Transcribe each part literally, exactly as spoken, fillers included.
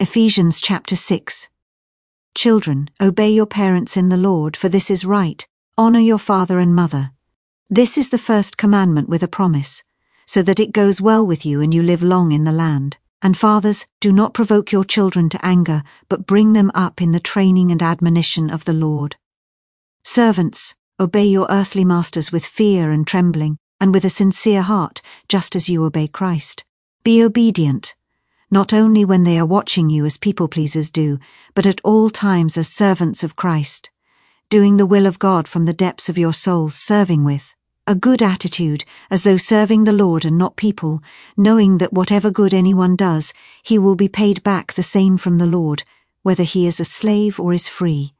Ephesians chapter six. Children, obey your parents in the Lord, for this is right. Honor your father and mother. This is the first commandment with a promise, so that it goes well with you and you live long in the land. And fathers, do not provoke your children to anger, but bring them up in the training and admonition of the Lord. Servants, obey your earthly masters with fear and trembling, and with a sincere heart, just as you obey Christ. Be obedient, not only when they are watching you as people-pleasers do, but at all times as servants of Christ, doing the will of God from the depths of your souls, serving with a good attitude, as though serving the Lord and not people, knowing that whatever good anyone does, he will be paid back the same from the Lord, whether he is a slave or is free.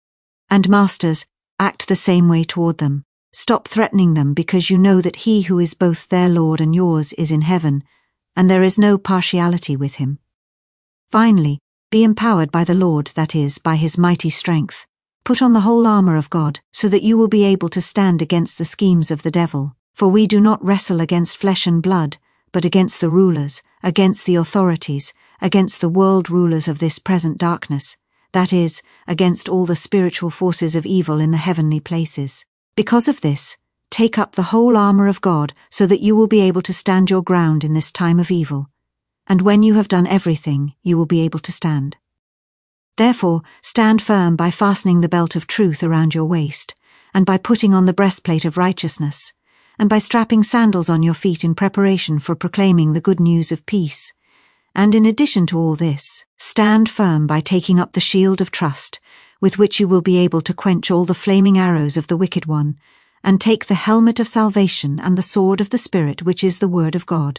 And masters, act the same way toward them. Stop threatening them, because you know that he who is both their Lord and yours is in heaven, and there is no partiality with him. Finally, be empowered by the Lord, that is, by his mighty strength. Put on the whole armor of God, so that you will be able to stand against the schemes of the devil. For we do not wrestle against flesh and blood, but against the rulers, against the authorities, against the world rulers of this present darkness, that is, against all the spiritual forces of evil in the heavenly places. Because of this, take up the whole armor of God, so that you will be able to stand your ground in this time of evil. And when you have done everything, you will be able to stand. Therefore, stand firm by fastening the belt of truth around your waist, and by putting on the breastplate of righteousness, and by strapping sandals on your feet in preparation for proclaiming the good news of peace. And in addition to all this, stand firm by taking up the shield of trust, with which you will be able to quench all the flaming arrows of the wicked one, and take the helmet of salvation and the sword of the Spirit, which is the word of God.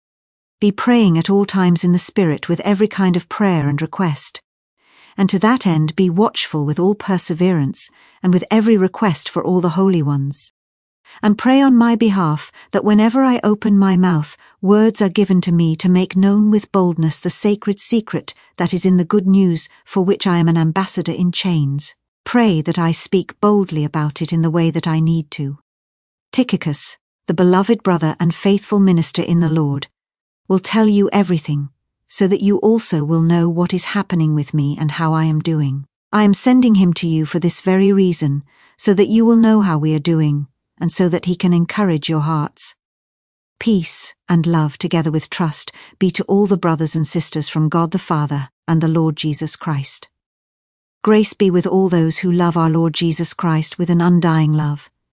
Be praying at all times in the Spirit with every kind of prayer and request, and to that end be watchful with all perseverance, and with every request for all the holy ones. And pray on my behalf, that whenever I open my mouth, words are given to me to make known with boldness the sacred secret that is in the good news, for which I am an ambassador in chains. Pray that I speak boldly about it in the way that I need to. Tychicus, the beloved brother and faithful minister in the Lord, will tell you everything, so that you also will know what is happening with me and how I am doing. I am sending him to you for this very reason, so that you will know how we are doing, and so that he can encourage your hearts. Peace and love, together with trust, be to all the brothers and sisters from God the Father and the Lord Jesus Christ. Grace be with all those who love our Lord Jesus Christ with an undying love.